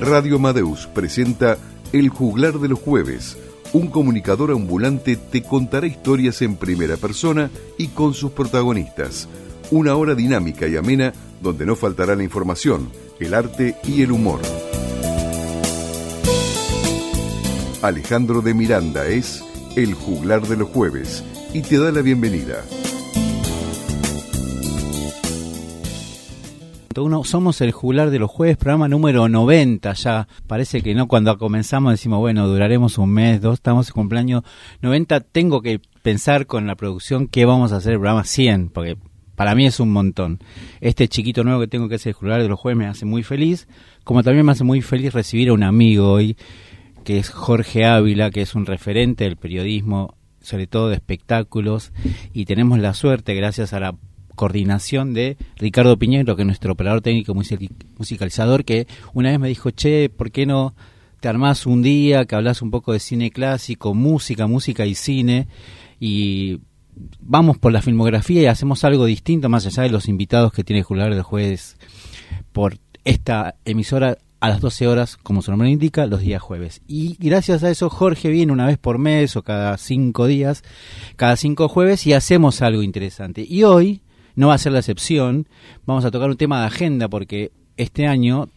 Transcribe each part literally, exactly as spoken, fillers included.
Radio Amadeus presenta El Juglar de los Jueves. Un comunicador ambulante te contará historias en primera persona y con sus protagonistas. Una hora dinámica y amena donde no faltará la información, el arte y el humor. Alejandro de Miranda es El Juglar de los Jueves y te da la bienvenida. Uno, somos El Juglar de los Jueves, programa número noventa ya. Parece que no, cuando comenzamos decimos, bueno, duraremos un mes, dos, estamos en cumpleaños noventa. Tengo que pensar con la producción qué vamos a hacer el programa cien, porque para mí es un montón. Este chiquito nuevo que tengo que hacer El Juglar de los Jueves me hace muy feliz, como también me hace muy feliz recibir a un amigo hoy, que es Jorge Ávila, que es un referente del periodismo, sobre todo de espectáculos, y tenemos la suerte, gracias a la coordinación de Ricardo Piñero, que es nuestro operador técnico musicalizador, que una vez me dijo, che, ¿por qué no te armás un día que hablas un poco de cine clásico, música, música y cine, y vamos por la filmografía y hacemos algo distinto, más allá de los invitados que tiene el Juglar de Jueves por esta emisora a las doce horas, como su nombre indica, los días jueves. Y gracias a eso Jorge viene una vez por mes o cada cinco días, cada cinco jueves, y hacemos algo interesante. Y hoy no va a ser la excepción. Vamos a tocar un tema de agenda porque este año,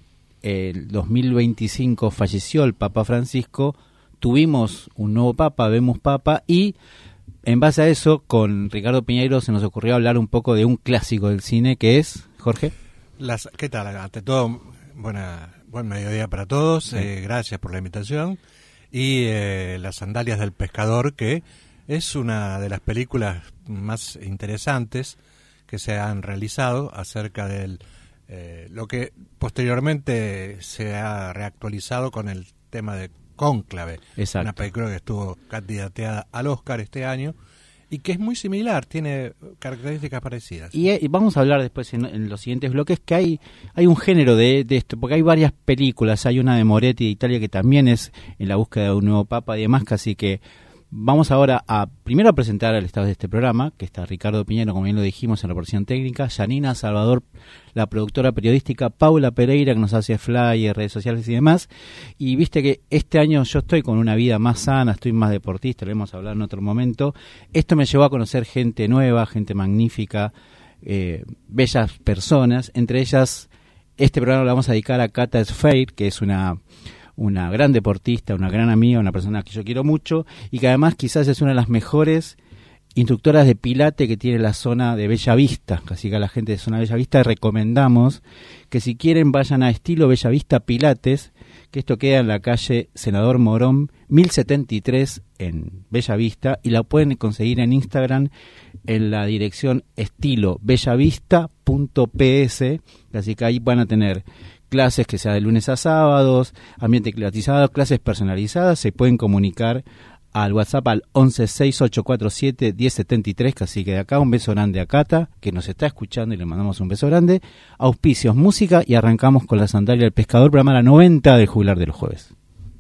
el dos mil veinticinco, falleció el Papa Francisco, tuvimos un nuevo Papa, vemos Papa, y en base a eso, con Ricardo Piñeiro se nos ocurrió hablar un poco de un clásico del cine, que es, Jorge. Las, ¿Qué tal? Ante todo, buena, buen mediodía para todos, sí. eh, gracias por la invitación. Y eh, Las Sandalias del Pescador, que es una de las películas más interesantes que se han realizado acerca de eh, lo que posteriormente se ha reactualizado con el tema de Cónclave. Exacto. Una película que estuvo candidateada al Oscar este año y que es muy similar, tiene características parecidas. Y, y vamos a hablar después en, en los siguientes bloques que hay hay un género de, de esto, porque hay varias películas, hay una de Moretti de Italia que también es en la búsqueda de un nuevo papa y demás, así que vamos ahora a primero a presentar al estado de este programa, que está Ricardo Piñero, como bien lo dijimos, en la porción técnica, Yanina Salvador, la productora periodística, Paula Pereira, que nos hace flyers, redes sociales y demás. Y viste que este año yo estoy con una vida más sana, estoy más deportista, lo hemos hablado en otro momento. Esto me llevó a conocer gente nueva, gente magnífica, eh, bellas personas, entre ellas este programa lo vamos a dedicar a Cata Sfeir, que es una una gran deportista, una gran amiga, una persona que yo quiero mucho y que además quizás es una de las mejores instructoras de pilate que tiene la zona de Bella Vista. Así que a la gente de zona Bella Vista recomendamos que si quieren vayan a Estilo Bella Vista Pilates, que esto queda en la calle Senador Morón mil setenta y tres en Bella Vista, y la pueden conseguir en Instagram en la dirección estilo bellavista punto p s, así que ahí van a tener clases que sea de lunes a sábados, ambiente climatizado, clases personalizadas. Se pueden comunicar al WhatsApp al once seis ocho cuatro siete diez setenta y tres, así que de acá un beso grande a Cata, que nos está escuchando, y le mandamos un beso grande. Auspicios, música, y arrancamos con La Sandalia del Pescador, programa la noventa del Juglar de los Jueves.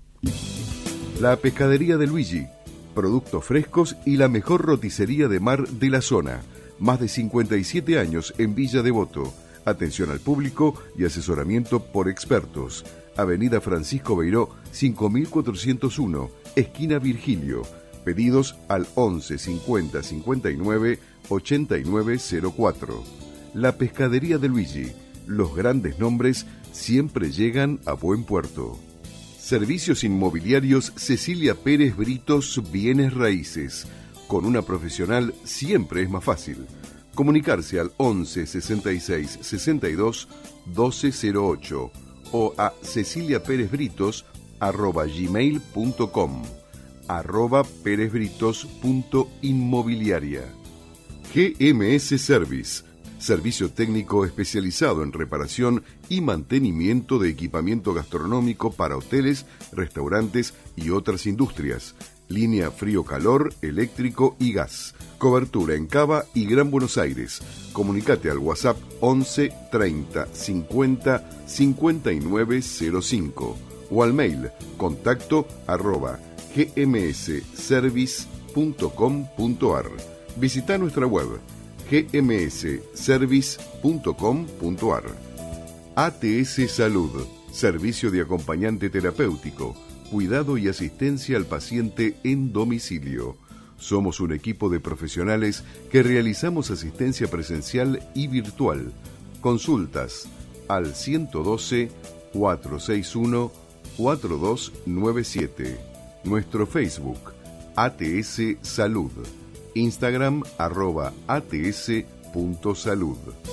La Pescadería de Luigi, productos frescos y la mejor roticería de mar de la zona. Más de cincuenta y siete años en Villa Devoto. Atención al público y asesoramiento por expertos. Avenida Francisco Beiró, cinco mil cuatrocientos uno, esquina Virgilio. Pedidos al once cincuenta cincuenta y nueve ochenta y nueve cero cuatro. La Pescadería de Luigi. Los grandes nombres siempre llegan a buen puerto. Servicios inmobiliarios Cecilia Pérez Britos Bienes Raíces. Con una profesional siempre es más fácil. Comunicarse al once sesenta y seis sesenta y dos doce cero ocho o a ceciliaperezbritos arroba gmail punto com, arroba perezbritos punto inmobiliaria. G M S Service, servicio técnico especializado en reparación y mantenimiento de equipamiento gastronómico para hoteles, restaurantes y otras industrias. Línea frío-calor, eléctrico y gas. Cobertura en Cava y Gran Buenos Aires. Comunicate al WhatsApp once treinta cincuenta cincuenta y nueve cero cinco o al mail contacto arroba gmsservice punto com punto ar. Visita nuestra web gmsservice punto com punto ar. A T S Salud, servicio de acompañante terapéutico, cuidado y asistencia al paciente en domicilio. Somos un equipo de profesionales que realizamos asistencia presencial y virtual. Consultas al ciento doce, cuatrocientos sesenta y uno, cuarenta y dos noventa y siete. Nuestro Facebook, A T S Salud. Instagram, arroba ats.salud.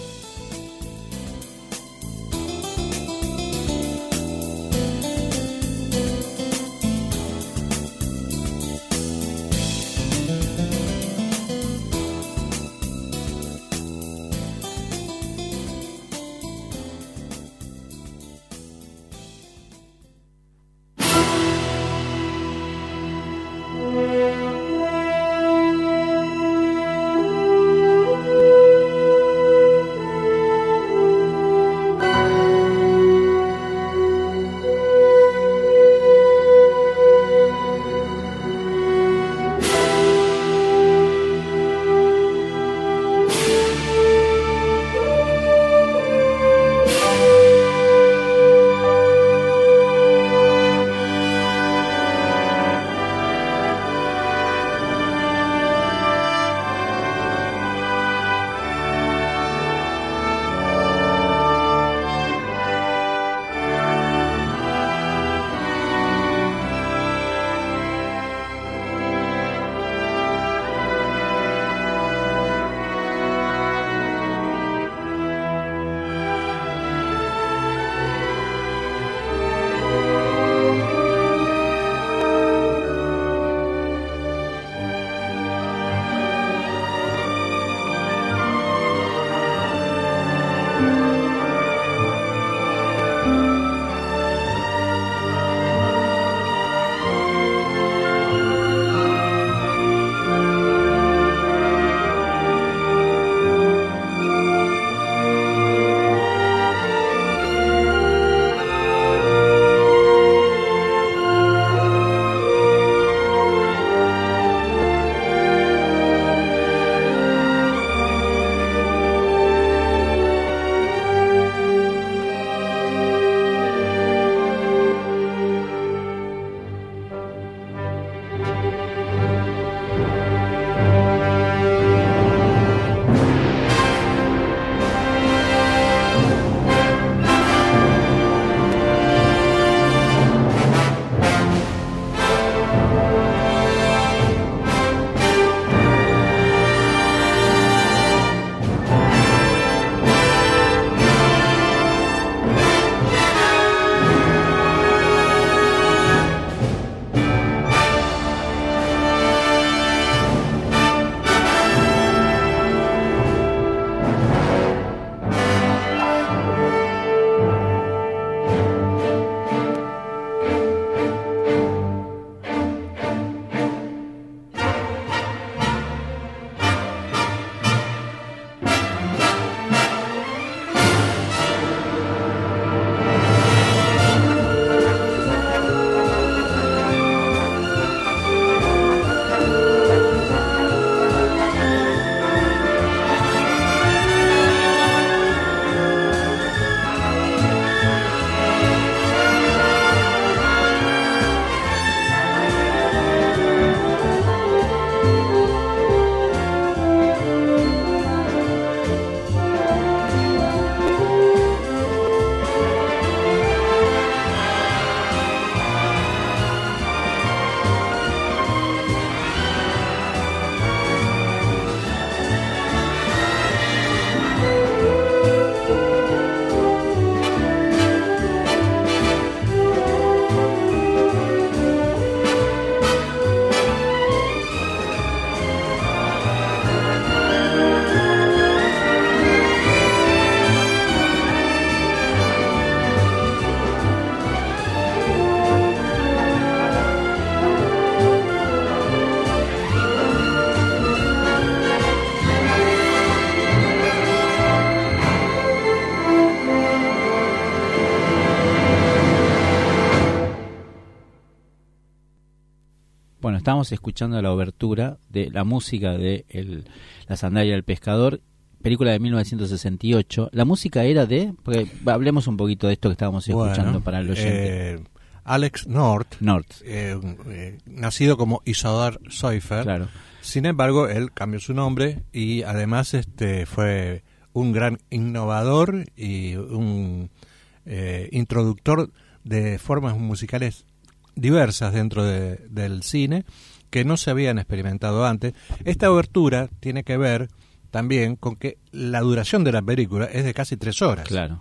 Bueno, estamos escuchando la obertura de la música de el, La sandalia del pescador, película de mil novecientos sesenta y ocho. La música era de... Porque hablemos un poquito de esto que estábamos escuchando bueno, para el oyente. Eh, Alex North, North. Eh, eh, nacido como Isador Seufer. Claro. Sin embargo, él cambió su nombre y además este fue un gran innovador y un eh, introductor de formas musicales diversas dentro de, del cine que no se habían experimentado antes. Esta obertura tiene que ver también con que la duración de la película es de casi tres horas. Claro.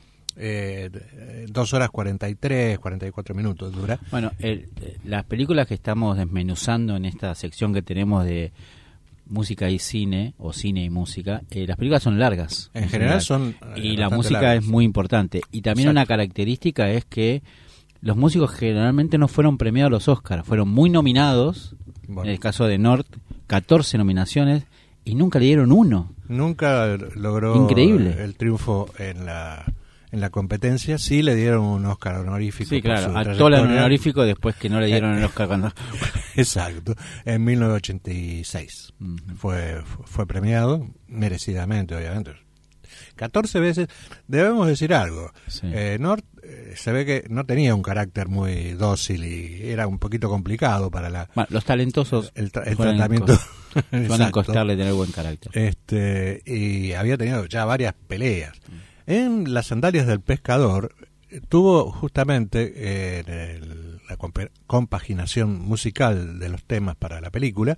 Eh, dos horas cuarenta y tres, cuarenta y cuatro minutos dura. Bueno, el, las películas que estamos desmenuzando en esta sección que tenemos de música y cine, o cine y música, eh, las películas son largas. En, en general, general son... Y la música largas. Es muy importante. Y también Exacto. Una característica es que los músicos generalmente no fueron premiados a los Oscars, fueron muy nominados, bueno. En el caso de North, catorce nominaciones, y nunca le dieron uno. Nunca logró Increíble. El triunfo en la... En la competencia sí le dieron un Oscar honorífico. Sí, claro, actor honorífico después que no le dieron el Oscar cuando... Exacto, en mil novecientos ochenta y seis uh-huh. fue, fue premiado, merecidamente obviamente. catorce veces, debemos decir algo. Sí. Eh, North eh, se ve que no tenía un carácter muy dócil y era un poquito complicado para la... Bueno, los talentosos el, tra- el tratamiento... Van a costarle tener buen carácter. Este, y había tenido ya varias peleas. Uh-huh. En Las sandalias del pescador tuvo justamente eh, en el, la comp- compaginación musical de los temas para la película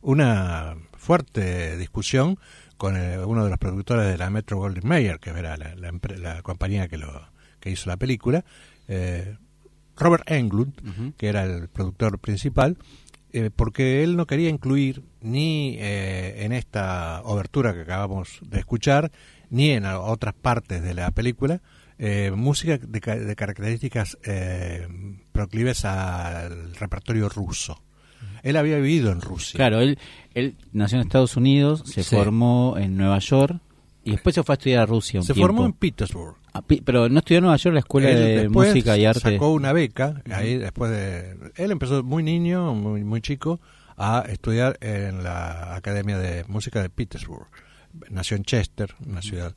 una fuerte discusión con eh, uno de los productores de la Metro Goldwyn Mayer, que era la, la, la compañía que lo que hizo la película, eh, Robert Englund, uh-huh. que era el productor principal, eh, porque él no quería incluir ni eh, en esta obertura que acabamos de escuchar ni en otras partes de la película, eh, música de, de características eh, proclives al repertorio ruso. Él había vivido en Rusia. Claro, él, él nació en Estados Unidos, se sí. formó en Nueva York y después se fue a estudiar a Rusia un Se tiempo. formó en Petersburg. Ah, pero no estudió en Nueva York la Escuela él de Música y Arte. Sacó una beca, ahí después de... Él empezó muy niño, muy, muy chico, a estudiar en la Academia de Música de Petersburg. Nació en Chester, una ciudad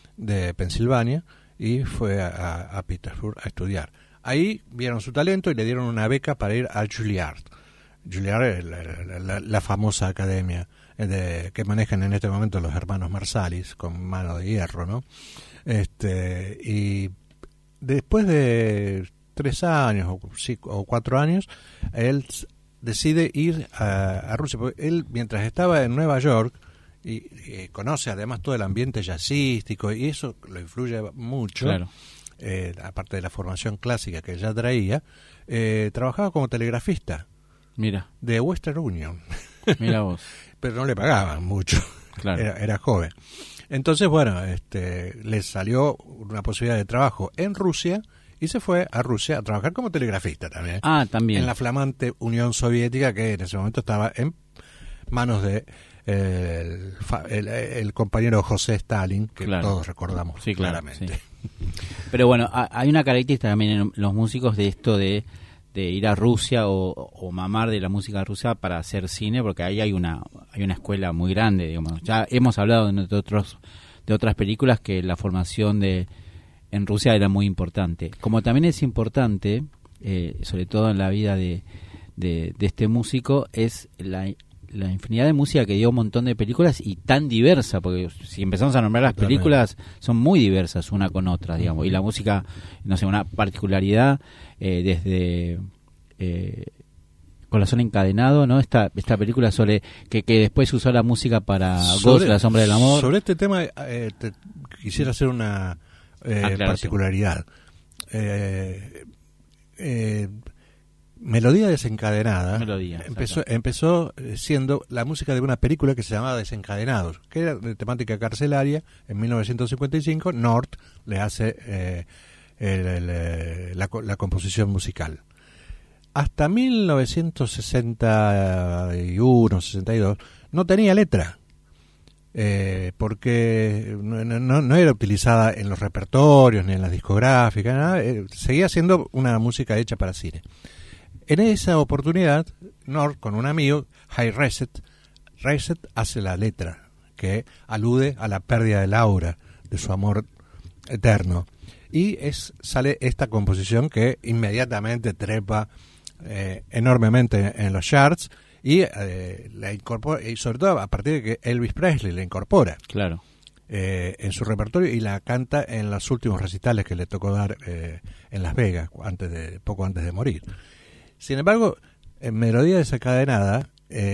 de Pensilvania, y fue a, a Petersburg a estudiar. Ahí vieron su talento y le dieron una beca para ir a Juilliard. Juilliard es la, la, la famosa academia de, que manejan en este momento los hermanos Marsalis, con mano de hierro, ¿no? Este, y después de tres años o, cinco, o cuatro años, él decide ir a, a Rusia. Porque él, mientras estaba en Nueva York, Y, y conoce además todo el ambiente jazzístico y eso lo influye mucho, claro. eh, aparte de la formación clásica que ya traía, eh, trabajaba como telegrafista. Mira. De Western Union. Mira vos. Pero no le pagaban mucho, claro. era, era joven. Entonces, bueno, este, le salió una posibilidad de trabajo en Rusia y se fue a Rusia a trabajar como telegrafista también. Ah, también. En la flamante Unión Soviética, que en ese momento estaba en manos de El, el, el compañero José Stalin, que claro. todos recordamos sí, claro, claramente. Sí. Pero bueno, hay una característica también en los músicos de esto de, de ir a Rusia o, o mamar de la música rusa para hacer cine, porque ahí hay una hay una escuela muy grande, digamos. Ya hemos hablado de otros de otras películas que la formación de en Rusia era muy importante. Como también es importante, eh, sobre todo en la vida de, de, de este músico, es la la infinidad de música que dio un montón de películas y tan diversa, porque si empezamos a nombrar las películas son muy diversas una con otra, digamos, y la música, no sé, una particularidad eh, desde eh, Corazón encadenado, ¿no? Esta esta película sobre que, que después usó la música para Ghost, La sombra del amor. Sobre este tema eh, te, quisiera hacer una eh, particularidad. Eh, eh, Melodía desencadenada Melodía, empezó, empezó siendo la música de una película que se llamaba Desencadenados, que era de temática carcelaria. En mil novecientos cincuenta y cinco North le hace eh, el, el, la, la composición musical. Hasta mil novecientos sesenta y uno, sesenta y dos no tenía letra, eh, porque no, no, no era utilizada en los repertorios ni en las discográficas, nada, eh, seguía siendo una música hecha para cine. En esa oportunidad, North, con un amigo, High Reset, Reset hace la letra, que alude a la pérdida del aura de su amor eterno. Y es sale esta composición que inmediatamente trepa eh, enormemente en los charts y eh, la incorpora, y sobre todo a partir de que Elvis Presley la incorpora. Claro. Eh, en su repertorio y la canta en los últimos recitales que le tocó dar eh, en Las Vegas, antes de poco antes de morir. Sin embargo, en Melodía Desencadenada,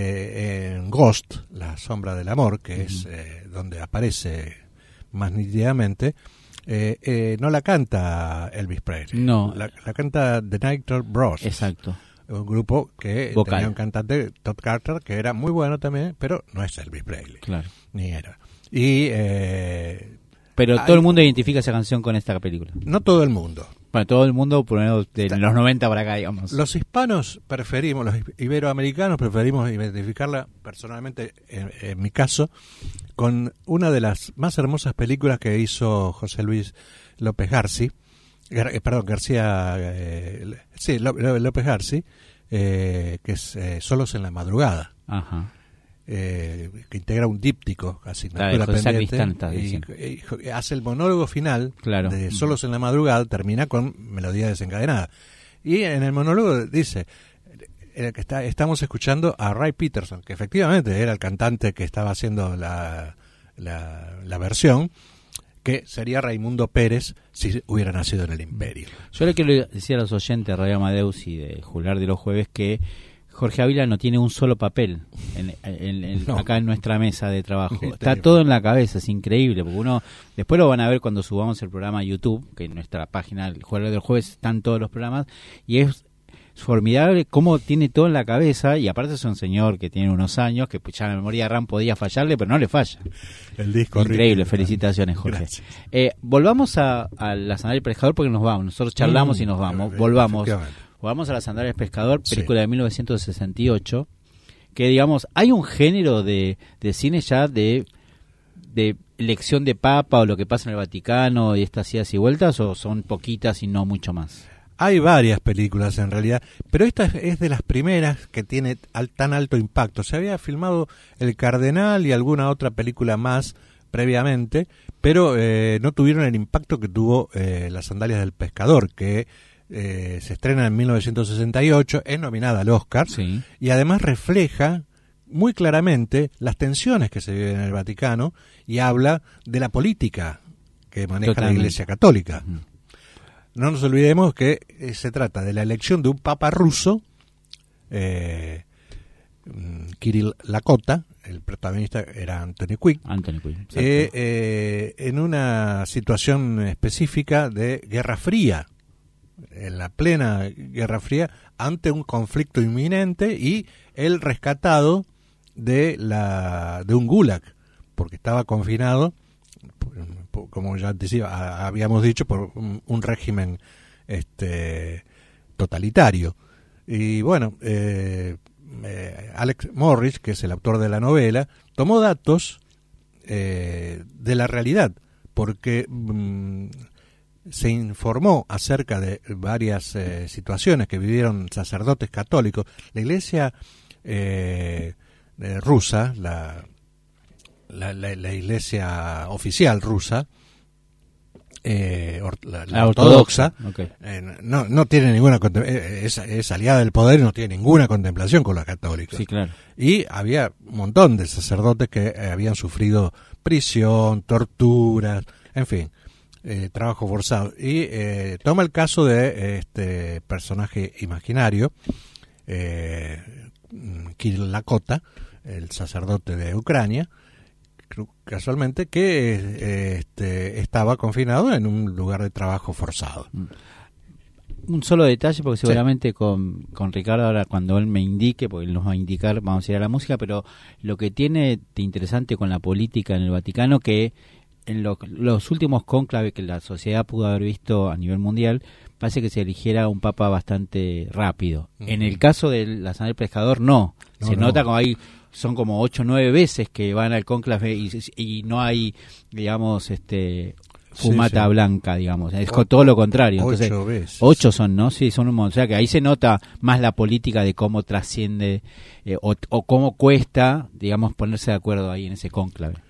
eh, en Ghost, La Sombra del Amor, que uh-huh. es eh, donde aparece más nítidamente, eh, eh, no la canta Elvis Presley, no. la, la canta The Nitro Bros. Exacto. Un grupo que vocal. Tenía un cantante, Todd Carter, que era muy bueno también, pero no es Elvis Presley. Claro. Ni era. Y eh, pero hay, todo el mundo identifica esa canción con esta película. No todo el mundo. Bueno, todo el mundo, por lo menos de los noventa para acá, digamos. Los hispanos preferimos, los iberoamericanos preferimos identificarla personalmente, en, en mi caso, con una de las más hermosas películas que hizo José Luis López Garci, Gar, perdón, García, eh, sí, López Garci, eh, que es eh, Solos en la Madrugada. Ajá. Eh, que integra un díptico, asignatura pendiente, y, y hace el monólogo final claro. de Solos en la Madrugada, termina con Melodía Desencadenada. Y en el monólogo dice eh, que está, estamos escuchando a Ray Peterson, que efectivamente era el cantante que estaba haciendo la, la, la versión, que sería Raimundo Pérez si hubiera nacido en el Imperio. Yo le quiero decir a los oyentes de Radio Amadeus y de Jular de los Jueves que Jorge Ávila no tiene un solo papel en, en, en, no. acá en nuestra mesa de trabajo. Está todo en la cabeza, es increíble, porque uno, después lo van a ver cuando subamos el programa a YouTube, que en nuestra página, el Jueves del Jueves, están todos los programas, y es formidable cómo tiene todo en la cabeza, y aparte es un señor que tiene unos años, que ya la memoria de RAM podía fallarle, pero no le falla. El disco increíble, felicitaciones, Jorge. Eh, volvamos a, a la Sandalia del Pescador porque nos vamos, nosotros charlamos mm, y nos vamos, volvamos. Vamos a la Sandalia del Pescador, película sí. de mil novecientos sesenta y ocho, que digamos, hay un género de, de cine ya de, de elección de papa o lo que pasa en el Vaticano y estas idas y vueltas, o son poquitas y no mucho más. Hay varias películas en realidad, pero esta es de las primeras que tiene al, tan alto impacto. Se había filmado El Cardenal y alguna otra película más previamente, pero eh, no tuvieron el impacto que tuvo eh, Las Sandalias del Pescador, que Eh, se estrena en mil novecientos sesenta y ocho, es nominada al Oscar sí. y además refleja muy claramente las tensiones que se viven en el Vaticano y habla de la política que maneja Totalmente. la Iglesia Católica. Uh-huh. No nos olvidemos que eh, se trata de la elección de un papa ruso, eh, Kirill Lakota, el protagonista era Anthony Quinn, Anthony Quinn eh, eh, en una situación específica de Guerra Fría, en la plena Guerra Fría, ante un conflicto inminente, y él rescatado de la de un gulag, porque estaba confinado, como ya decía, habíamos dicho, por un, un régimen este totalitario. Y bueno, eh, eh, Alex Morris, que es el autor de la novela, tomó datos eh, de la realidad, porque mm, se informó acerca de varias eh, situaciones que vivieron sacerdotes católicos. La iglesia eh, eh, rusa, la, la, la, la iglesia oficial rusa, eh, or, la, la ortodoxa, ortodoxa okay. eh, no, no tiene ninguna, es, es aliada del poder y no tiene ninguna contemplación con los católicos. Sí, claro. Y había un montón de sacerdotes que eh, habían sufrido prisión, torturas, en fin. Eh, trabajo forzado, y eh, toma el caso de este personaje imaginario, eh, Kirill Lakota, el sacerdote de Ucrania, casualmente, que eh, este, estaba confinado en un lugar de trabajo forzado. Un solo detalle, porque seguramente sí. con, con Ricardo ahora cuando él me indique, porque él nos va a indicar, vamos a ir a la música, pero lo que tiene de interesante con la política en el Vaticano, que en lo, los últimos cónclaves que la sociedad pudo haber visto a nivel mundial, parece que se eligiera un papa bastante rápido. Uh-huh. En el caso de la Sandalia del Pescador, no. no se no. nota como hay, son como ocho o nueve veces que van al cónclave y, y no hay, digamos, este fumata sí, sí. blanca, digamos. Es o, todo lo contrario. Entonces, ocho veces. Ocho son, ¿no? Sí, son un montón. O sea que ahí se nota más la política de cómo trasciende eh, o, o cómo cuesta, digamos, ponerse de acuerdo ahí en ese cónclave.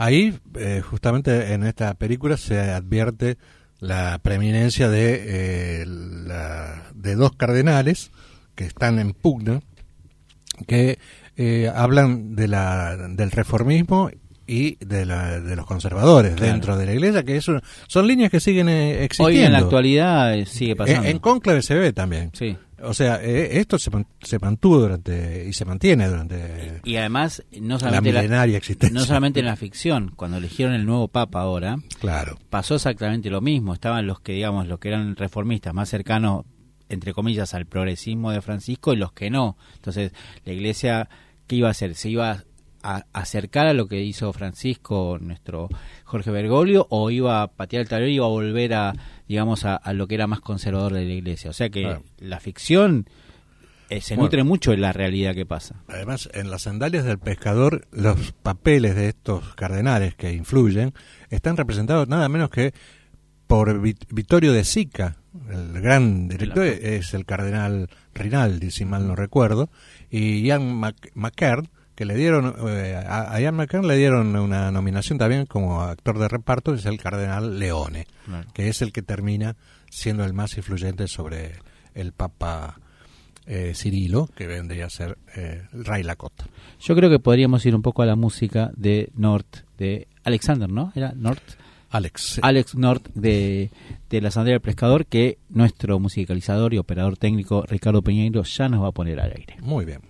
Ahí, eh, justamente en esta película se advierte la preeminencia de, eh, la, de dos cardenales que están en pugna, que eh, hablan de la, del reformismo y de, la, de los conservadores, claro, dentro de la Iglesia, que es una, son líneas que siguen eh, existiendo. Hoy en la actualidad eh, sigue pasando. En, en Cónclave se ve también. Sí. O sea, eh, esto se, se mantuvo durante y se mantiene durante y, y además no la solamente milenaria la, existencia. No solamente en la ficción, cuando eligieron el nuevo Papa ahora, claro, pasó exactamente lo mismo. Estaban los que, digamos, los que eran reformistas más cercanos, entre comillas, al progresismo de Francisco y los que no. Entonces, la Iglesia, ¿qué iba a hacer? Se iba a acercar a lo que hizo Francisco, nuestro Jorge Bergoglio, o iba a patear el tablero y iba a volver a, digamos, a, a lo que era más conservador de la Iglesia. O sea que claro, la ficción eh, se bueno, nutre mucho de la realidad que pasa. Además, en las Sandalias del Pescador, los papeles de estos cardenales que influyen están representados nada menos que por Vittorio de Sica, el gran director, claro, es el cardenal Rinaldi, si mal no recuerdo, y Ian McKern, que le dieron eh, a Ian McKellen le dieron una nominación también como actor de reparto, es el cardenal Leone, claro, que es el que termina siendo el más influyente sobre el Papa eh, Cirilo, que vendría a ser eh, Ray Lacota. Yo creo que podríamos ir un poco a la música de North, de Alexander, ¿no? ¿Era North? Alex. Alex North de, de La Sandalia del Pescador, que nuestro musicalizador y operador técnico Ricardo Peñeiro ya nos va a poner al aire. Muy bien.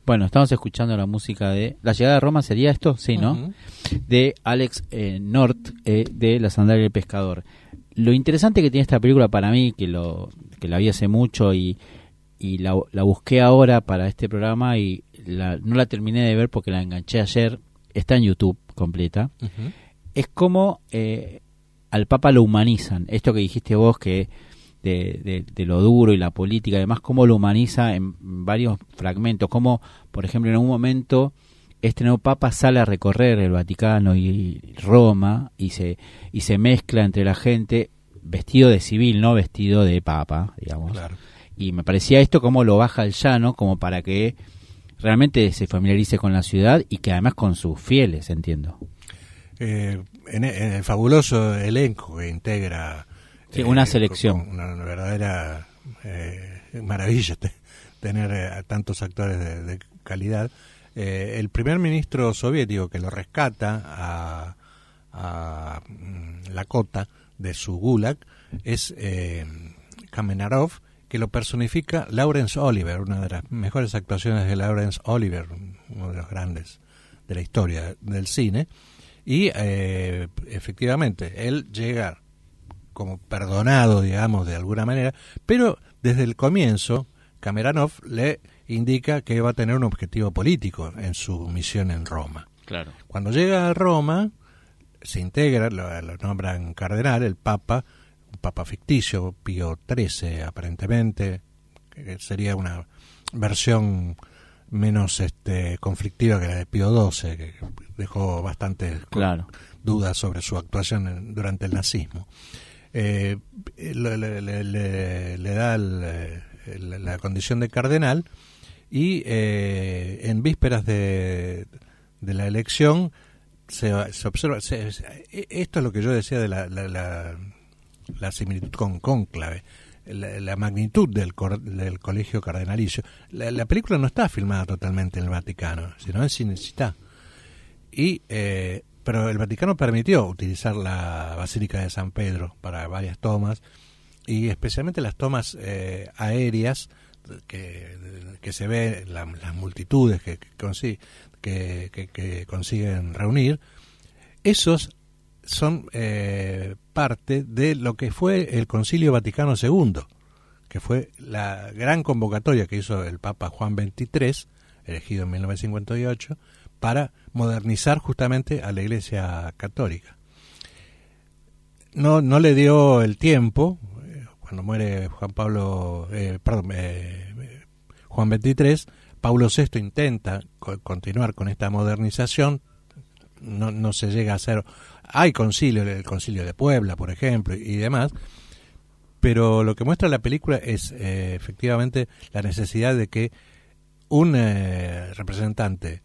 Bueno, estamos escuchando la música de... ¿La llegada de Roma sería esto? Sí, ¿no? Uh-huh. De Alex eh, North, eh, de La sandalia del pescador. Lo interesante que tiene esta película para mí, que lo que la vi hace mucho y, y la, la busqué ahora para este programa y la, no la terminé de ver porque la enganché ayer, está en YouTube completa, uh-huh. es como eh, al Papa lo humanizan. Esto que dijiste vos, que de, de, de lo duro y la política, además cómo lo humaniza en varios fragmentos, como por ejemplo en un momento este nuevo Papa sale a recorrer el Vaticano y Roma y se y se mezcla entre la gente vestido de civil, no vestido de Papa, digamos. Claro. Y me parecía esto como lo baja al llano, como para que realmente se familiarice con la ciudad y que además con sus fieles, entiendo. Eh, en, en el fabuloso elenco que integra sí, una eh, selección, una, una verdadera eh, maravilla te, tener a tantos actores de, de calidad. Eh, el primer ministro soviético que lo rescata a, a Lakota de su gulag es eh, Kamenarov, que lo personifica Laurence Olivier, una de las mejores actuaciones de Laurence Olivier, uno de los grandes de la historia del cine. Y eh, efectivamente, él llega como perdonado, digamos, de alguna manera, pero desde el comienzo, Kamenarov le indica que va a tener un objetivo político en su misión en Roma. Claro. Cuando llega a Roma, se integra, lo, lo nombran cardenal, el Papa, un Papa ficticio, Pío trece, aparentemente, que sería una versión menos este conflictiva que la de Pío doce, que dejó bastantes claro. dudas sobre su actuación en, durante el nazismo. Eh, le, le, le, le da el, el, la condición de cardenal y eh, en vísperas de, de la elección se, se observa, se, se, esto es lo que yo decía de la, la, la, la similitud con Cónclave, la, la magnitud del, cor, del colegio cardenalicio. La, la película no está filmada totalmente en el Vaticano, sino en Cinecittà. Y, eh, pero el Vaticano permitió utilizar la Basílica de San Pedro para varias tomas, y especialmente las tomas eh, aéreas que, que se ve la, las multitudes que, que, consigue, que, que, que consiguen reunir. Esos son eh, parte de lo que fue el Concilio Vaticano segundo, que fue la gran convocatoria que hizo el Papa Juan veintitrés, elegido en mil novecientos cincuenta y ocho, para modernizar justamente a la Iglesia Católica. No, no le dio el tiempo, eh, cuando muere Juan Pablo, eh, perdón, eh, Juan veintitrés, Pablo sexto intenta co- continuar con esta modernización, no, no se llega a hacer. Hay concilio, el concilio de Puebla, por ejemplo, y demás, pero lo que muestra la película es eh, efectivamente la necesidad de que un eh, representante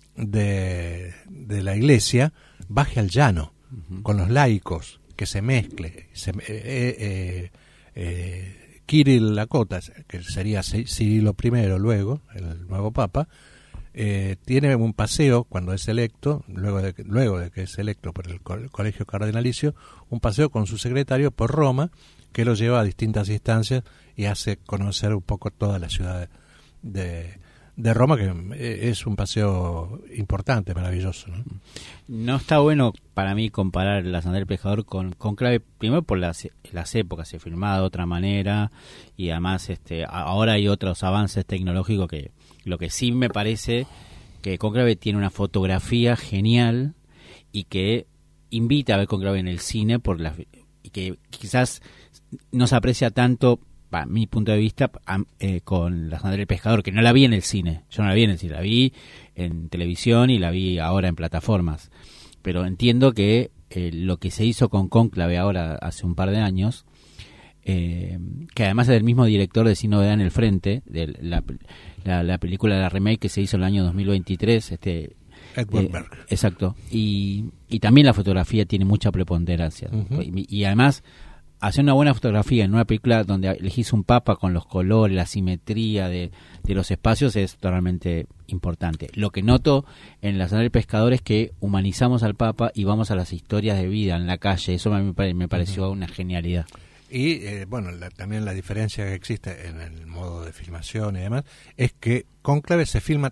de, de la Iglesia baje al llano, uh-huh, con los laicos, que se mezcle. Se, eh, eh, eh, Kirill Lakota, que sería Cirilo primero luego, el nuevo Papa, Eh, tiene un paseo cuando es electo, luego de que, luego de que es electo por el, co- el colegio cardenalicio, un paseo con su secretario por Roma, que lo lleva a distintas instancias y hace conocer un poco toda la ciudad de, de Roma, que es un paseo importante, maravilloso, ¿no? No está bueno para mí comparar La sandalia del pescador con Cónclave, primero por las, las épocas, se filmaba de otra manera y además este ahora hay otros avances tecnológicos que lo que sí me parece que Cónclave tiene una fotografía genial y que invita a ver Cónclave en el cine por la, y que quizás no se aprecia tanto, para mi punto de vista, eh, con La sandalia del pescador, que no la vi en el cine. Yo no la vi en el cine, la vi en televisión y la vi ahora en plataformas. Pero entiendo que eh, lo que se hizo con Cónclave ahora hace un par de años, eh, que además es del mismo director de Sin Novedad en el Frente, de la, la, la película, la remake que se hizo el año dos mil veintitrés, este Edward eh, Berg. Exacto. Y, y también la fotografía tiene mucha preponderancia. Uh-huh. Y, y además, hacer una buena fotografía en una película donde elegís un papa con los colores, la simetría de, de los espacios es totalmente importante. Lo que noto en La sandalia del pescador es que humanizamos al papa y vamos a las historias de vida en la calle. Eso me, me pareció uh-huh. una genialidad. Y eh, bueno, la, también la diferencia que existe en el modo de filmación y demás es que Cónclave se filma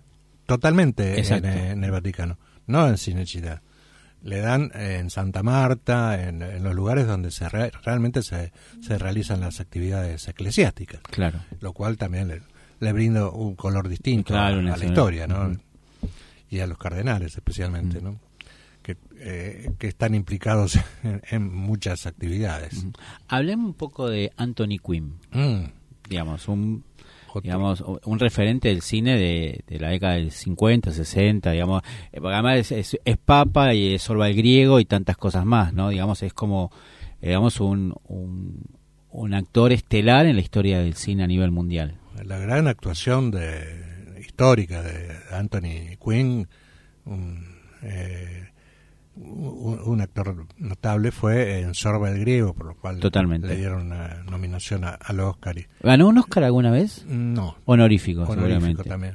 totalmente en, en el Vaticano, no en Cinecittà. Le dan en Santa Marta, en, en los lugares donde se re, realmente se, se realizan las actividades eclesiásticas. Claro. Lo cual también le, le brinda un color distinto claro, a, a la historia, ¿no? Uh-huh. Y a los cardenales especialmente, uh-huh. ¿no? Que, eh, que están implicados en, en muchas actividades. Uh-huh. Hablemos un poco de Anthony Quinn. Mm. Digamos, un... Otro. digamos, un referente del cine de, de la década del cincuenta, sesenta, digamos, porque además es, es, es papa y es sorba el griego y tantas cosas más, ¿no? Digamos, es como, digamos, un, un, un actor estelar en la historia del cine a nivel mundial. La gran actuación de, histórica de Anthony Quinn, un, eh, un, un actor notable, fue en Sorba el griego, por lo cual Totalmente. Le dieron una nominación a, al Oscar. Y, ¿ganó un Oscar alguna vez? No. Honorífico, Honorífico seguramente. También.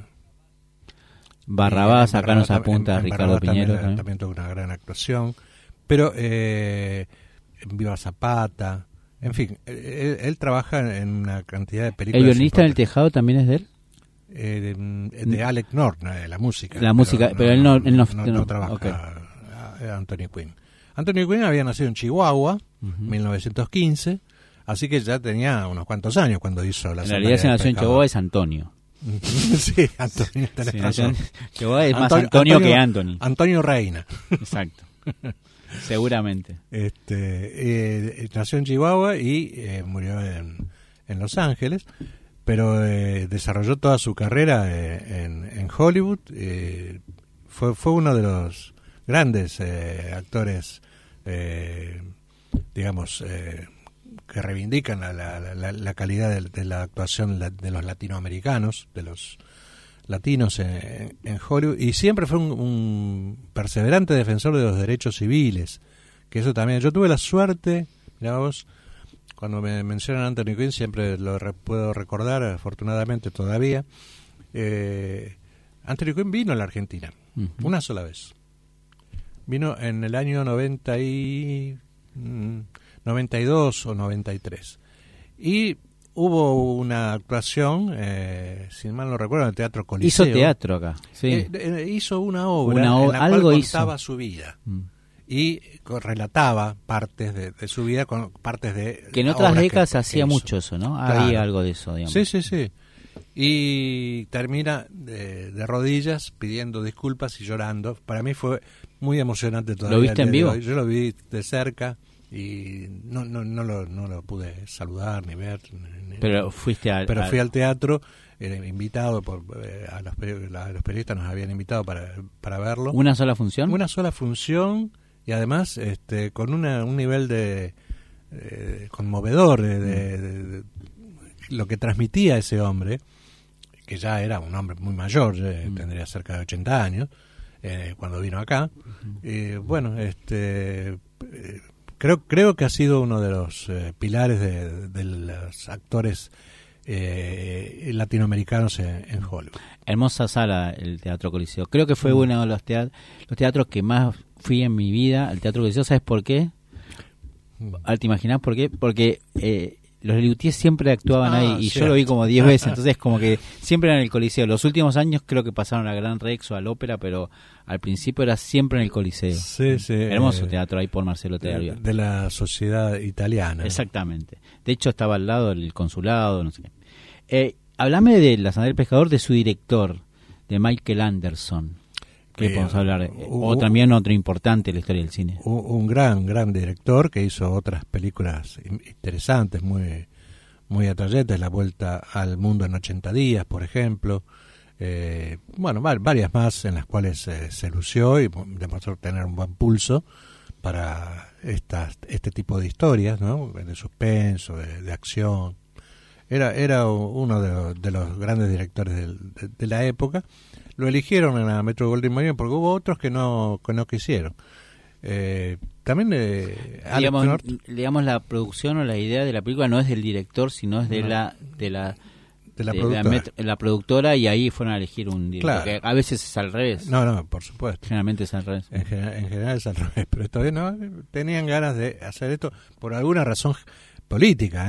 Barrabás, acá nos apunta en, en Ricardo Piñero. También, ¿eh? también tuvo una gran actuación. Pero eh, en Viva Zapata, en fin, él, él trabaja en una cantidad de películas. ¿El violinista en el tejado también es de él? Eh, de, de Alec North, de la música. La música, pero, pero él no, él no, no, no, no trabaja. Okay. Anthony Quinn. Anthony Quinn había nacido en Chihuahua, uh-huh. mil novecientos quince, así que ya tenía unos cuantos años cuando hizo la En realidad se nació en Chihuahua es Antonio. Sí, Antonio. Sí, nació en Chihuahua es más Antonio, Antonio, Antonio que Anthony. Antonio Reina. Exacto. Seguramente. Este, eh, nació en Chihuahua y eh, murió en, en Los Ángeles, pero eh, desarrolló toda su carrera eh, en, en Hollywood. Eh, fue, fue uno de los grandes eh, actores, eh, digamos, eh, que reivindican la, la, la, la calidad de, de la actuación de los latinoamericanos, de los latinos en, en Hollywood, y siempre fue un, un perseverante defensor de los derechos civiles, que eso también, yo tuve la suerte, mirá vos, cuando me mencionan a Anthony Quinn siempre lo re, puedo recordar, afortunadamente todavía, eh, Anthony Quinn vino a la Argentina, uh-huh. una sola vez. Vino en el año noventa y noventa y dos o noventa y tres. Y hubo una actuación, eh, si mal no recuerdo, en el Teatro Coliseo. Hizo teatro acá, sí. Eh, eh, hizo una obra una o- en la algo cual hizo. contaba su vida. Mm. Y relataba partes de, de su vida con partes de... Que en otras décadas se hacía mucho eso, ¿no? Claro. Había algo de eso, digamos. Sí, sí, sí. Y termina de, de rodillas pidiendo disculpas y llorando. Para mí fue muy emocionante todavía. ¿Lo viste en vivo? Yo lo vi de cerca y no no no lo, no lo pude saludar ni ver. Ni, pero fuiste al... Pero al... fui al teatro, eh, invitado por eh, a, los, a los periodistas nos habían invitado para, para verlo. ¿Una sola función? Una sola función y además este con una, un nivel de eh, conmovedor de, de, de, de lo que transmitía ese hombre, que ya era un hombre muy mayor, eh, mm. tendría cerca de ochenta años, eh, cuando vino acá. Uh-huh. Y bueno, este eh, creo creo que ha sido uno de los eh, pilares de, de los actores eh, latinoamericanos en, en Hollywood. Hermosa sala el Teatro Coliseo. Creo que fue mm. uno de los teatros, los teatros que más fui en mi vida, al Teatro Coliseo. ¿Sabes por qué? Mm. ¿Te imaginas por qué? Porque... Eh, los Lelutier siempre actuaban ah, ahí y cierto. Yo lo vi como diez veces, entonces como que siempre era en el Coliseo. Los últimos años creo que pasaron a Gran Rex o al Ópera, pero al principio era siempre en el Coliseo. Sí, sí. Hermoso eh, teatro ahí por Marcelo Teario. De, de la sociedad italiana. Exactamente. De hecho estaba al lado del consulado, no sé qué. Eh, hablame de La Sandía del Pescador, de su director, de Michael Anderson. ¿Qué eh, podemos hablar? Uh, o también otro importante en la historia del cine. Un, un gran, gran director que hizo otras películas interesantes, muy muy atrayentes, La Vuelta al Mundo en ochenta días, por ejemplo. Eh, bueno, varias más en las cuales eh, se lució y demostró tener un buen pulso para estas, este tipo de historias, ¿no? De suspenso, de, de acción. Era, era uno de los, de los grandes directores de, de, de la época. Lo eligieron en la Metro Goldwyn Mayer porque hubo otros que no que no quisieron. Eh, también eh, digamos, digamos la producción o la idea de la película no es del director, sino es de no. la de la de la de productora. La, met, la productora y ahí fueron a elegir un director. Claro. Que a veces es al revés. No, no, por supuesto. Generalmente es al revés. En, en general es al revés, pero esta vez no tenían ganas de hacer esto por alguna razón política, ¿eh?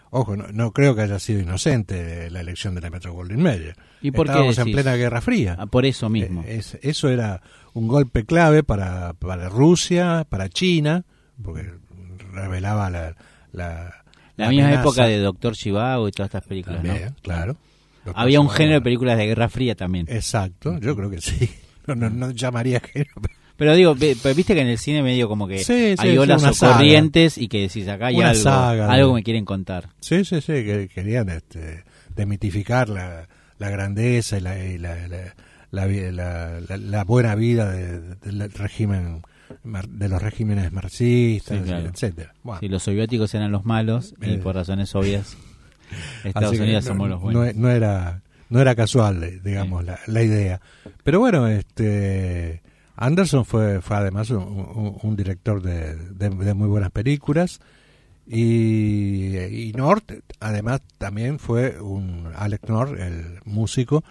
Ojo, no, no creo que haya sido inocente la elección de la Metro-Goldwyn-Mayer. ¿Y por qué Estábamos decís? en plena Guerra Fría. Ah, por eso mismo. Eh, es, eso era un golpe clave para, para Rusia, para China, porque revelaba la... La, la, la misma amenaza. época de Doctor Zhivago y todas estas películas, También, ¿no? claro. Doctor Había un Zhivago, género de películas de Guerra Fría también. Exacto, yo creo que sí. No, no, no llamaría género. Pero digo, ve- pero viste que en el cine medio como que Sí, sí, hay sí, olas una o saga. corrientes y que decís acá hay Una algo, saga, algo ¿no? que me quieren contar. Sí, sí, sí, que querían este, demitificar la, la grandeza y la, y la, la, la, la, la, la buena vida de, de- del régimen mar- de los regímenes marxistas, Sí, claro. etcétera. Bueno, Si los soviéticos eran los malos y Eh. por razones obvias Estados así que Unidos no, somos los no, buenos. no era no era casual, eh, digamos, Sí. la, la idea. Pero bueno, este Anderson fue fue además un, un, un director de, de, de muy buenas películas. Y, y North, además, también fue un Alex North, el músico,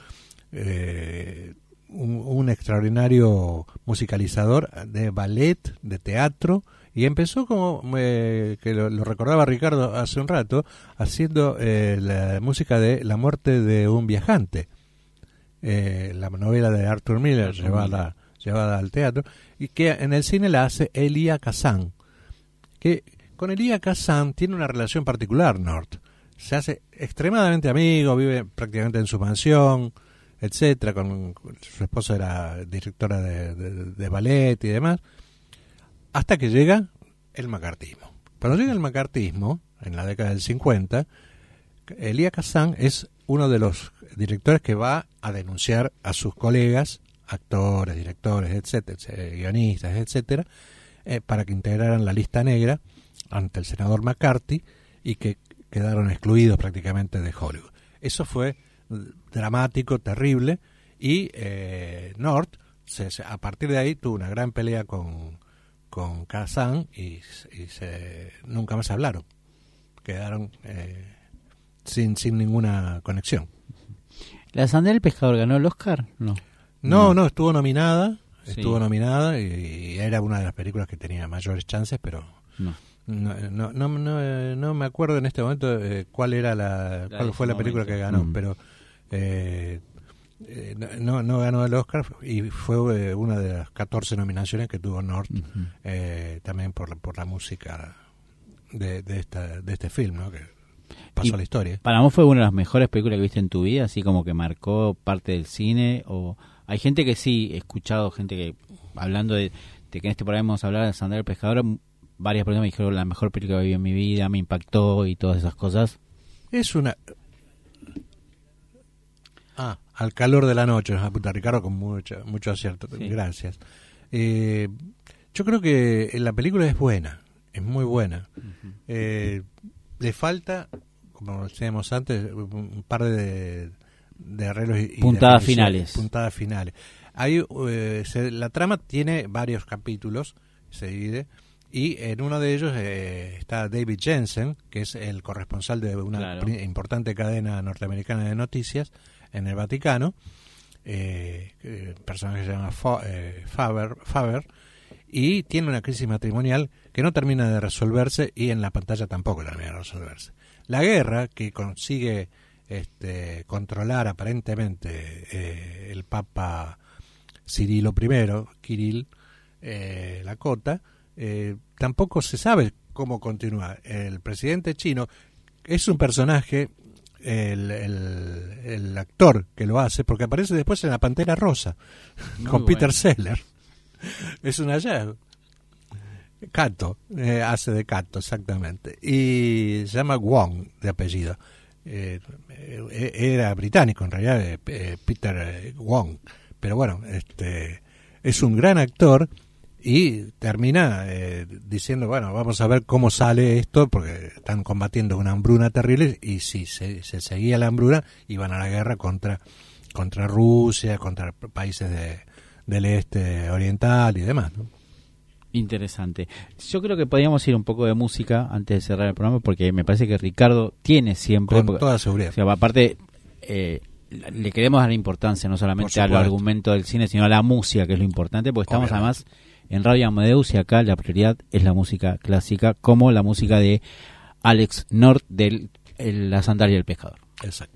eh, un, un extraordinario musicalizador de ballet, de teatro, y empezó como, eh, que lo, lo recordaba Ricardo hace un rato, haciendo eh, la música de La muerte de un viajante, eh, la novela de Arthur Miller, Arthur llevada, llevada al teatro, y que en el cine la hace Elia Kazan, que con Elia Kazan tiene una relación particular, North. Se hace extremadamente amigo, vive prácticamente en su mansión, etcétera. Con, con su esposa era directora de, de, de ballet y demás, hasta que llega el macartismo. Cuando llega el macartismo, en la década del cincuenta, Elia Kazan es uno de los directores que va a denunciar a sus colegas, actores, directores, etcétera, guionistas, etcétera, eh, para que integraran la lista negra ante el senador McCarthy y que quedaron excluidos prácticamente de Hollywood. Eso fue dramático, terrible, y eh, North, se, se, a partir de ahí, tuvo una gran pelea con, con Kazan y, y se, nunca más hablaron. Quedaron eh, sin, sin ninguna conexión. ¿La sandía del pescador ganó el Oscar? No. No, no, no estuvo nominada, Sí. estuvo nominada y, y era una de las películas que tenía mayores chances, pero No. no, no, no, no, eh, no me acuerdo en este momento eh, cuál era la, La cuál fue la película que ganó, Mm. pero eh, eh, no, no ganó el Oscar y fue eh, una de las catorce nominaciones que tuvo North, Ujú. eh, también por, la- por la música de, de, esta, de este film, ¿no? Que pasó Y a la historia. ¿Para vos fue una de las mejores películas que viste en tu vida? Así como que marcó parte del cine. O hay gente que sí, he escuchado gente que, hablando de, de que en este programa vamos a hablar de Sandra del Pescador, varias personas me dijeron la mejor película que vi en mi vida, me impactó y todas esas cosas. Es una... Ah, Al calor de la noche, nos apunta Ricardo con mucho, mucho acierto. Sí. Gracias. Eh, yo creo que la película es buena, es muy buena. Uh-huh. Eh, le falta, como decíamos antes, un par de, de arreglos y, y Puntadas definiciones, finales. Puntadas finales. Hay, eh, se, la trama tiene varios capítulos, se divide, y en uno de ellos eh, está David Jensen, que es el corresponsal de una Claro. pri- importante cadena norteamericana de noticias en el Vaticano, eh, eh, personaje que se llama Fa- eh, Faber, Faber, y tiene una crisis matrimonial que no termina de resolverse y en la pantalla tampoco termina de resolverse. La guerra que consigue este, controlar aparentemente eh, el Papa Cirilo I, Kirill eh, Lakota, eh, tampoco se sabe cómo continúa. El presidente chino es un personaje, el, el, el actor que lo hace, porque aparece después en La Pantera Rosa, Muy con Peter bueno. Sellers. Es un hallazgo. Cato, eh, hace de Cato, exactamente. Y se llama Wong, de apellido. Eh, eh, era británico, en realidad, eh, eh, Peter eh, Wong. Pero bueno, este es un gran actor y termina eh, diciendo, bueno, vamos a ver cómo sale esto, porque están combatiendo una hambruna terrible y si se, se seguía la hambruna, iban a la guerra contra, contra Rusia, contra países de, del este oriental y demás, ¿no? Interesante. Yo creo que podríamos ir un poco de música antes de cerrar el programa, porque me parece que Ricardo tiene siempre... Con porque, toda seguridad. o sea, aparte, eh, le queremos dar importancia no solamente al argumento del cine, sino a la música, que es lo importante, porque estamos Obviamente. además en Radio Amadeus y acá la prioridad es la música clásica, como la música de Alex North, del el- la sandalia del pescador. Exacto.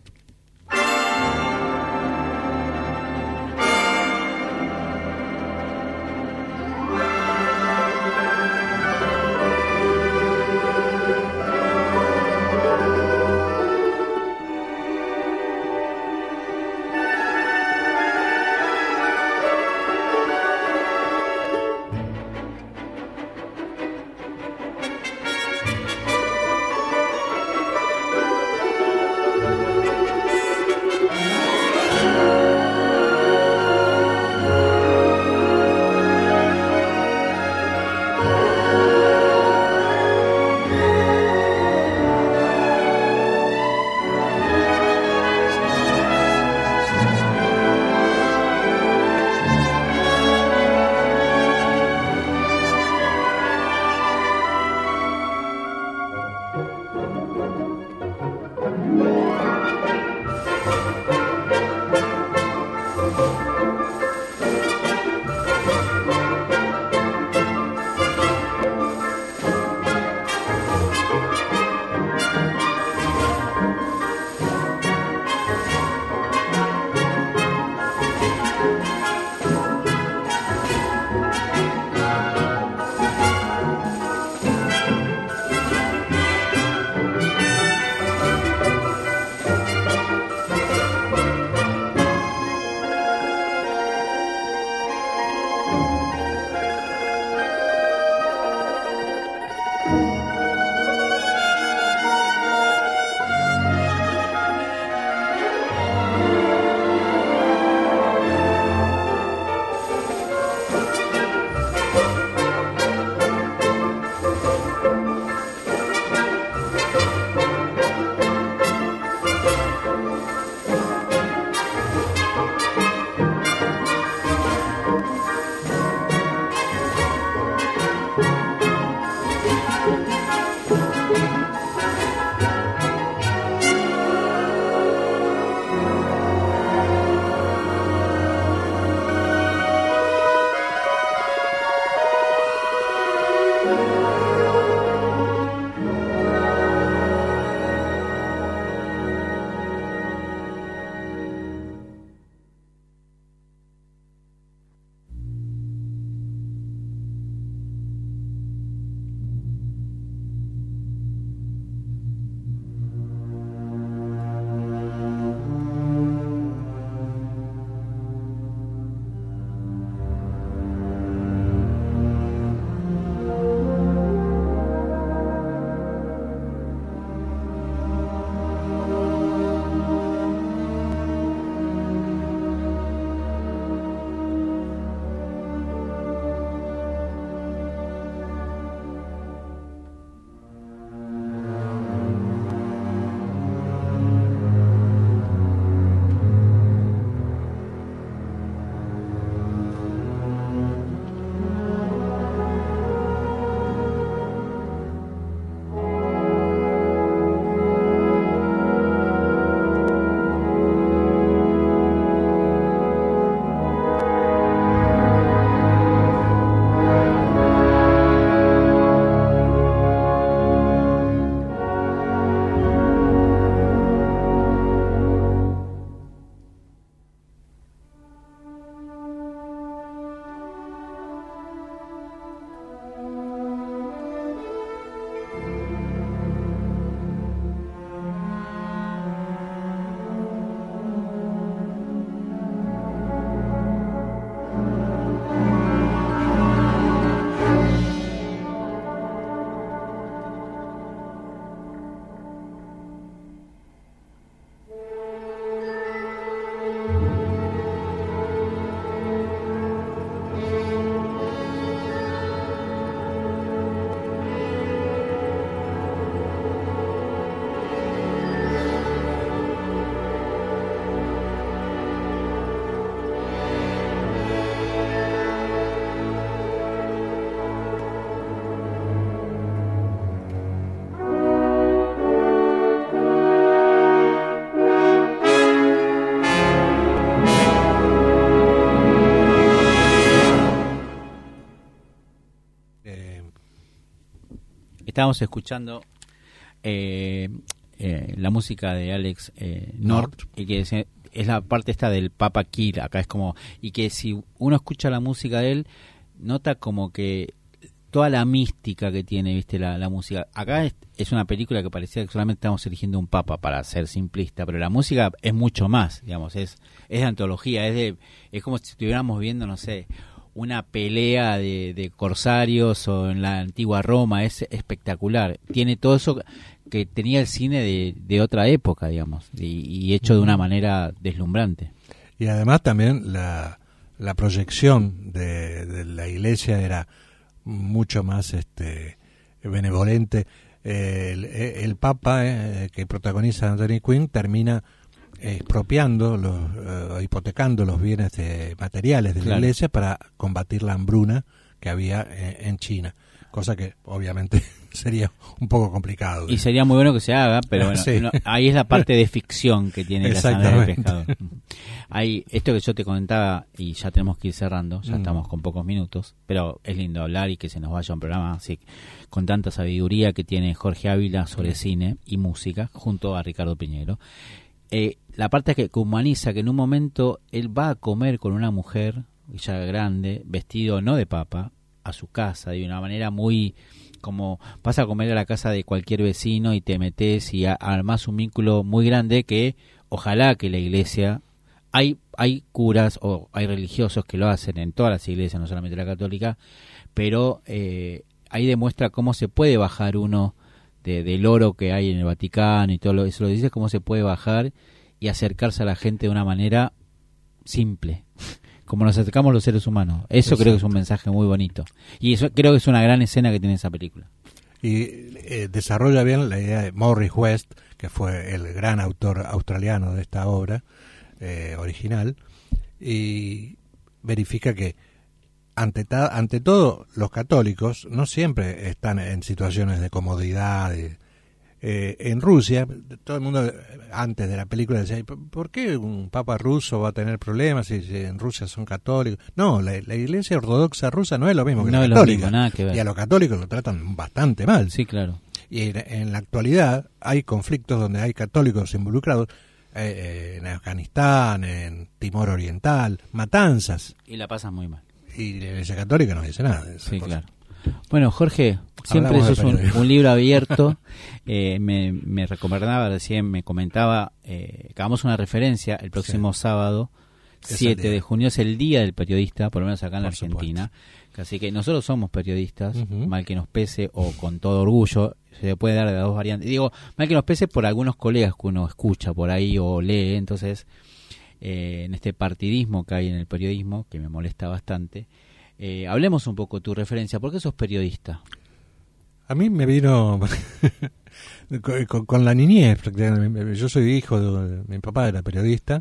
Estábamos escuchando eh, eh, la música de Alex eh, North, y que es, es la parte esta del Papa Kill, acá es como, y que si uno escucha la música de él, nota como que toda la mística que tiene, viste, la, la música. Acá es, es una película que parecía que solamente estamos eligiendo un papa, para ser simplista, pero la música es mucho más, digamos, es, es de antología, es de, es como si estuviéramos viendo, no sé, una pelea de, de corsarios o en la antigua Roma. Es espectacular, tiene todo eso que tenía el cine de, de otra época, digamos, y, y hecho de una manera deslumbrante. Y además también la, la proyección de, de la iglesia era mucho más este benevolente. Eh, el, el Papa eh, que protagoniza Anthony Quinn termina expropiando, los, eh, hipotecando los bienes de, materiales de la claro. iglesia para combatir la hambruna que había en, en China, cosa que obviamente sería un poco complicado. Y sería muy bueno que se haga, pero bueno, sí. no, ahí es la parte de ficción que tiene la sangre del pescador. Hay esto que yo te comentaba, y ya tenemos que ir cerrando, ya mm. estamos con pocos minutos, pero es lindo hablar y que se nos vaya un programa así con tanta sabiduría que tiene Jorge Ávila sobre mm. cine y música, junto a Ricardo Piñeiro. Eh, la parte que humaniza, que en un momento él va a comer con una mujer ya grande, vestido no de papa, a su casa, de una manera muy, como vas a comer a la casa de cualquier vecino y te metes y armás un vínculo muy grande que ojalá que la iglesia, hay hay curas o hay religiosos que lo hacen en todas las iglesias, no solamente la católica, pero eh, ahí demuestra cómo se puede bajar uno de, del oro que hay en el Vaticano y todo lo, eso lo dice, cómo se puede bajar y acercarse a la gente de una manera simple, como nos acercamos los seres humanos. Eso Exacto. creo que es un mensaje muy bonito. Y eso creo que es una gran escena que tiene esa película. Y eh, desarrolla bien la idea de Morris West, que fue el gran autor australiano de esta obra eh, original, y verifica que ante, ta, ante todo los católicos no siempre están en situaciones de comodidad. De, Eh, en Rusia, todo el mundo antes de la película decía, ¿por qué un papa ruso va a tener problemas si, si en Rusia son católicos? No, la, la iglesia ortodoxa rusa no es lo mismo que no la católica. Mismo, nada que ver. Y a los católicos lo tratan bastante mal. Sí, claro. Y en, en la actualidad hay conflictos donde hay católicos involucrados, eh, en Afganistán, en Timor Oriental, matanzas. Y la pasan muy mal. Y la iglesia católica no dice nada de eso. Sí, claro. Bueno, Jorge, siempre eso es un, un libro abierto. eh, me, me recomendaba recién, me comentaba, eh, que hagamos una referencia el próximo sí. sábado, siete de junio, es el Día del Periodista, por lo menos acá en por la Argentina. Supuesto. Así que nosotros somos periodistas, uh-huh. mal que nos pese o con todo orgullo, se puede dar de las dos variantes. Digo, mal que nos pese por algunos colegas que uno escucha por ahí o lee, entonces, eh, en este partidismo que hay en el periodismo, que me molesta bastante. Eh, hablemos un poco de tu referencia. ¿Por qué sos periodista? A mí me vino con, con, con la niñez. Yo soy hijo de, mi papá era periodista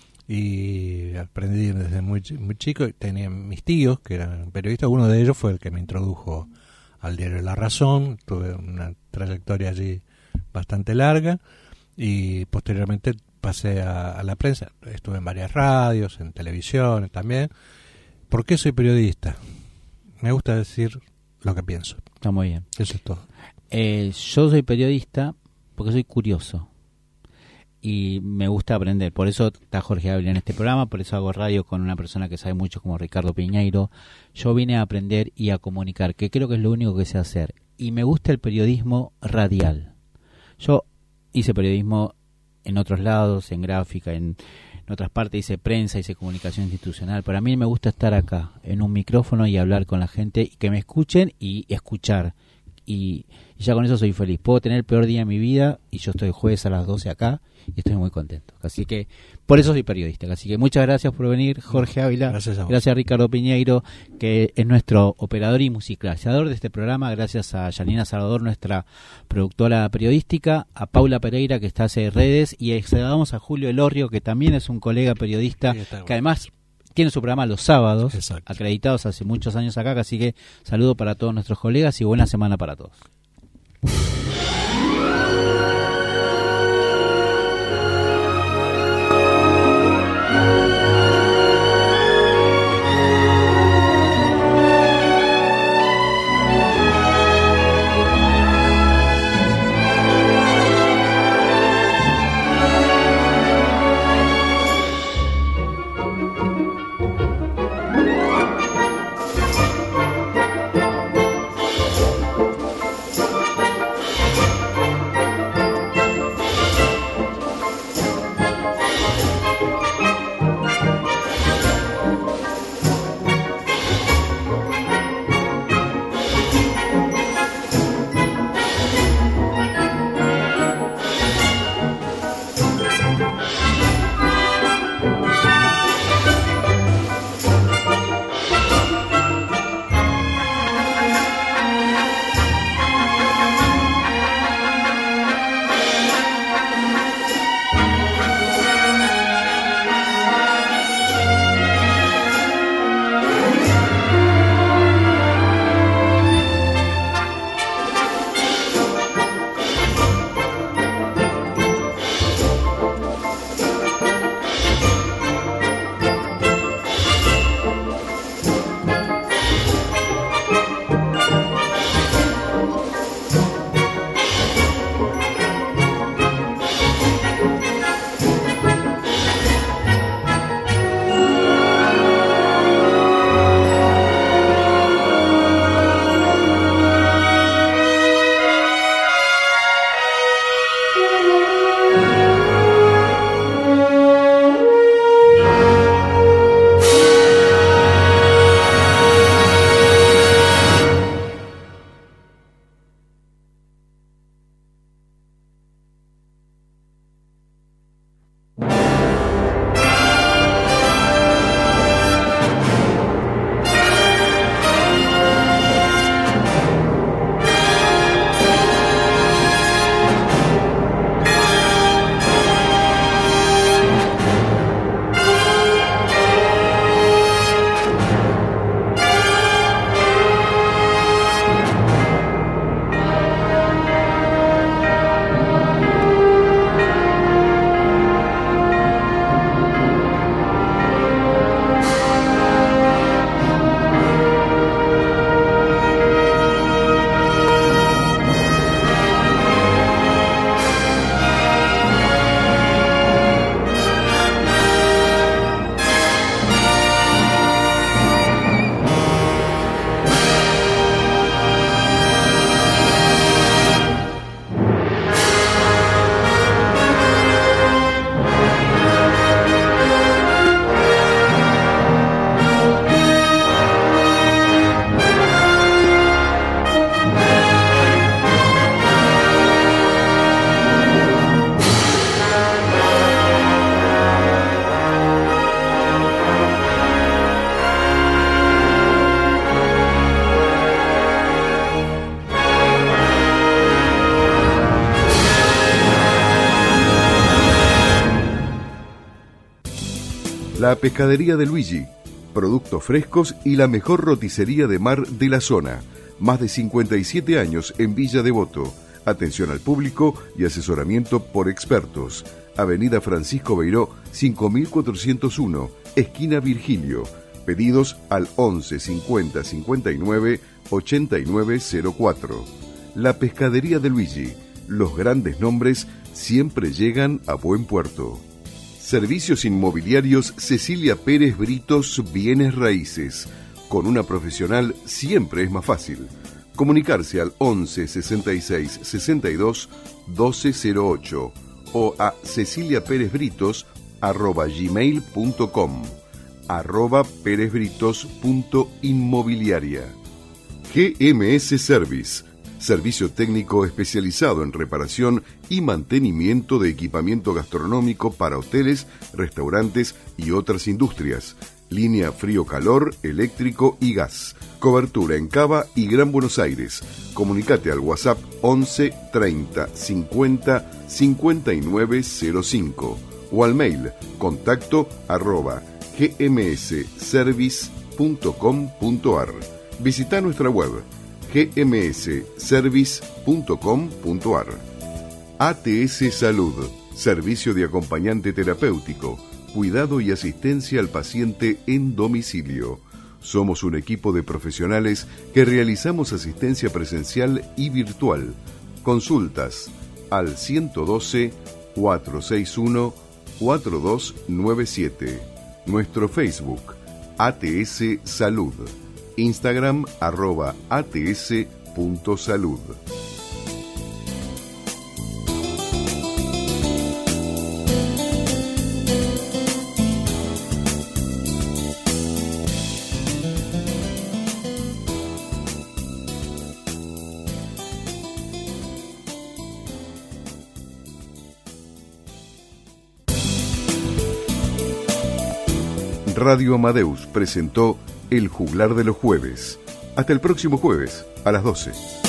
y aprendí desde muy, muy chico. Tenía mis tíos que eran periodistas. Uno de ellos fue el que me introdujo al diario La Razón. Tuve una trayectoria allí bastante larga y posteriormente pasé a, a la prensa. Estuve en varias radios, en televisión también. ¿Por qué soy periodista? Me gusta decir lo que pienso. Está muy bien. Eso es todo. Eh, yo soy periodista porque soy curioso y me gusta aprender. Por eso está Jorge Ávila en este programa, por eso hago radio con una persona que sabe mucho como Ricardo Piñeiro. Yo vine a aprender y a comunicar, que creo que es lo único que sé hacer. Y me gusta el periodismo radial. Yo hice periodismo en otros lados, en gráfica, en... En otras partes hice prensa, hice comunicación institucional, pero a mí me gusta estar acá, en un micrófono y hablar con la gente, y que me escuchen y escuchar. Y, y ya con eso soy feliz. Puedo tener el peor día de mi vida y yo estoy jueves a las doce acá y estoy muy contento. Así que por eso soy periodista. Así que muchas gracias por venir, Jorge Ávila. Gracias a vos. Gracias a Ricardo Piñeiro, que es nuestro operador y musicalizador de este programa. Gracias a Yanina Salvador, nuestra productora periodística, a Paula Pereira, que está hace redes, y saludamos a Julio Elorrio, que también es un colega periodista, sí, que además tiene su programa los sábados, Exacto. acreditados hace muchos años acá, así que saludo para todos nuestros colegas y buena semana para todos. La Pescadería de Luigi, productos frescos y la mejor roticería de mar de la zona. Más de cincuenta y siete años en Villa Devoto. Atención al público y asesoramiento por expertos. Avenida Francisco Beiró, cinco mil cuatrocientos uno, esquina Virgilio. Pedidos al once cincuenta cincuenta y nueve ochenta y nueve cero cuatro. La Pescadería de Luigi. Los grandes nombres siempre llegan a buen puerto. Servicios inmobiliarios Cecilia Pérez Britos Bienes Raíces. Con una profesional siempre es más fácil. Comunicarse al once sesenta y seis sesenta y dos doce cero ocho o a ceciliaperezbritos arroba gmail punto com, arroba perezbritos.inmobiliaria. G M S Service, servicio técnico especializado en reparación y mantenimiento de equipamiento gastronómico para hoteles, restaurantes y otras industrias. Línea frío-calor, eléctrico y gas. Cobertura en Cava y Gran Buenos Aires. Comunicate al WhatsApp once treinta cincuenta cincuenta y nueve cero cinco o al mail contacto arroba gmsservice.com.ar. Visita nuestra web gmsservice.com.ar. A T S Salud, servicio de acompañante terapéutico, cuidado y asistencia al paciente en domicilio. Somos un equipo de profesionales que realizamos asistencia presencial y virtual. Consultas al ciento doce, cuatrocientos sesenta y uno, cuarenta y dos noventa y siete. Nuestro Facebook, A T S Salud. Instagram, arroba ats.salud. Radio Amadeus presentó El Juglar de los Jueves. Hasta el próximo jueves, a las doce.